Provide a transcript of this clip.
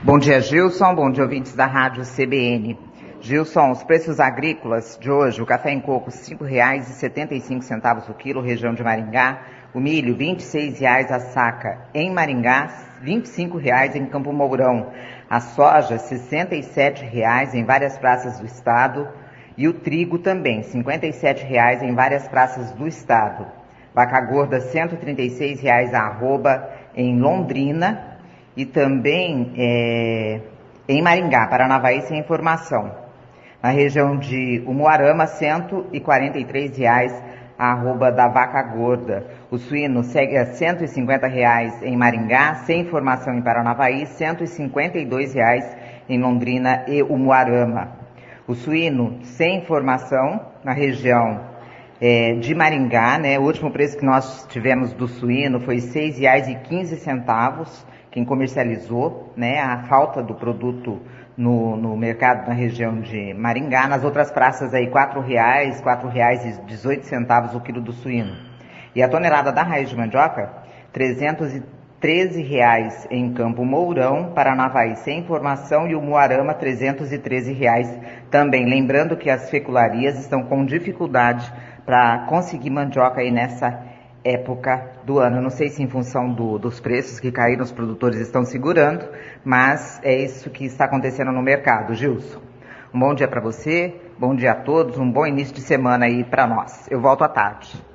Bom dia, Gilson. Bom dia, ouvintes da Rádio CBN. Gilson, os preços agrícolas de hoje: o café em coco R$ 5,75 o quilo, região de Maringá. O milho, R$ 26 a saca em Maringá, R$ 25 em Campo Mourão. A soja, R$ 67 em várias praças do estado. E o trigo também, R$ 57 em várias praças do estado. Vaca gorda, R$ 136 a arroba em Londrina. E também em Maringá, Paranavaí, sem informação. Na região de Umuarama, R$ 143 a arroba da vaca gorda. O suíno segue a R$ 150 em Maringá, sem informação em Paranavaí, R$ 152 em Londrina e Umuarama. O suíno sem informação na região de Maringá, né? O último preço que nós tivemos do suíno foi R$ 6,15. Quem comercializou, né, a falta do produto no mercado na região de Maringá. Nas outras praças aí, R$ 4,18 o quilo do suíno. E a tonelada da raiz de mandioca, R$ 313 em Campo Mourão, Paranavaí sem informação, e o Umuarama, R$ 313 também. Lembrando que as fecularias estão com dificuldade para conseguir mandioca aí nessa época do ano. Não sei se em função dos preços que caíram, os produtores estão segurando, mas é isso que está acontecendo no mercado. Gilson, um bom dia para você, bom dia a todos, um bom início de semana aí para nós. Eu volto à tarde.